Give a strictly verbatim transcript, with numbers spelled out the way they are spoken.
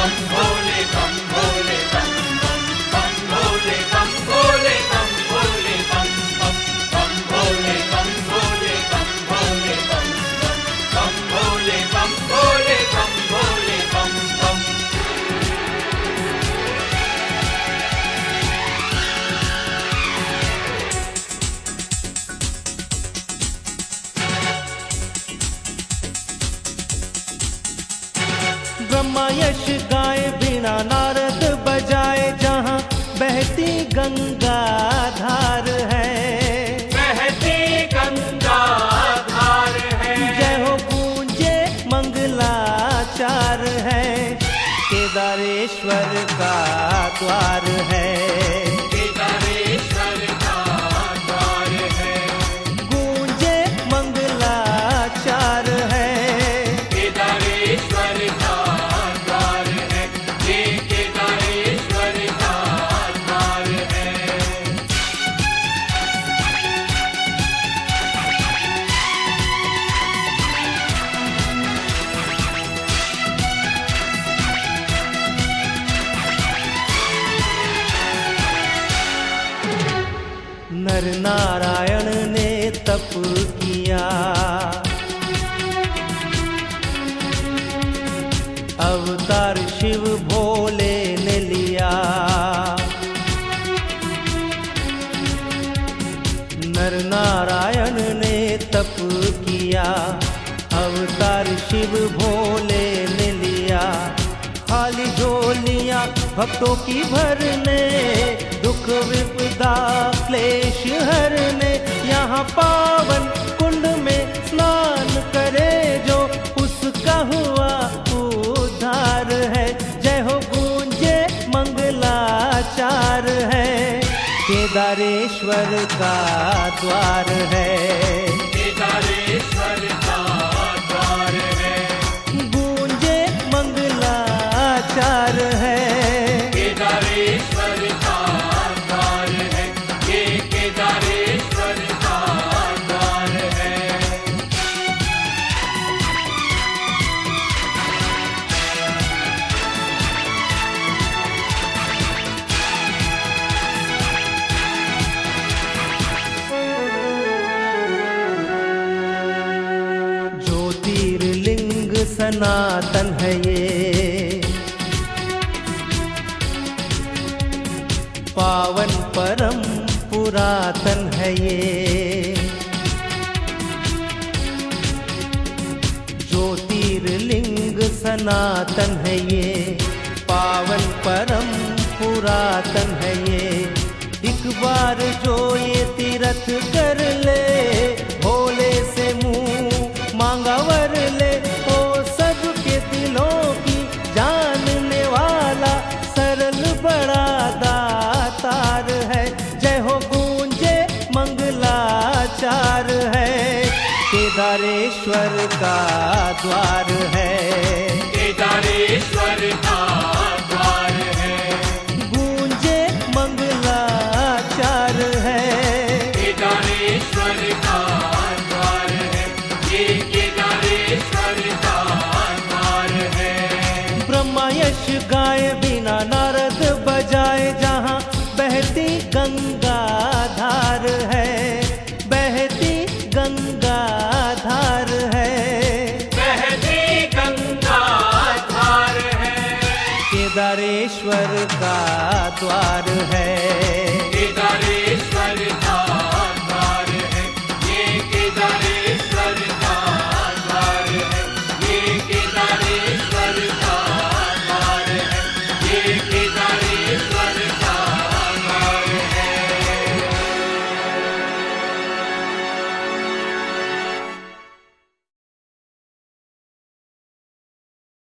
ब्रह्मा यश गाए वीणा नारद बजाए जहाँ बहती गंगा धार है, बहती गंगा धार है। जय हो गूंजे मंगलाचार है, केदारेश्वर का द्वार है, केदारेश्वर का द्वार है। गूंजे मंगलाचार है, केदारेश्वर का द्वार है, ये केदारेश्वर का द्वार है। नर नारायण ने तप किया, अवतार शिव भोले ने लिया। नर नारायण ने तप किया, अवतार शिव भोले ने लिया। खाली झोलियां भक्तों की भरने, दुख विपदा क्लेश हरने। यहाँ पावन कुंड में स्नान करे जो, उसका हुआ उद्धार है। जय हो गूंजे मंगलाचार है, केदारेश्वर का द्वार है, केदारेश्वर का द्वार है। गूंजे मंगलाचार है, केदारेश्वर का द्वार है, ये केदारेश्वर का द्वार है। ज्योतिर्लिंग सनातन है ये, पावन परम पुरातन है ये। ज्योतिर्लिंग सनातन है ये, पावन परम पुरातन है ये। एक बार जो ये तीर्थ कर ले, भोले से मुंह मांगा वर ले। ओ सबके दिलों की जानने वाला, सरल बड़ा दातार है। जय हो गूंजे मंगलाचार है, केदारेश्वर का द्वार है, केदारेश्वर का द्वार है। गूंजे मंगलाचार है, केदारेश्वर का द्वार है, ये केदारेश्वर का द्वार है। ब्रह्मा यश गाए बिना नारद बजाए जहाँ बहती गंगा धार है, बहती गंगा धार है, बहती गंगा धार है। केदारेश्वर का द्वार है,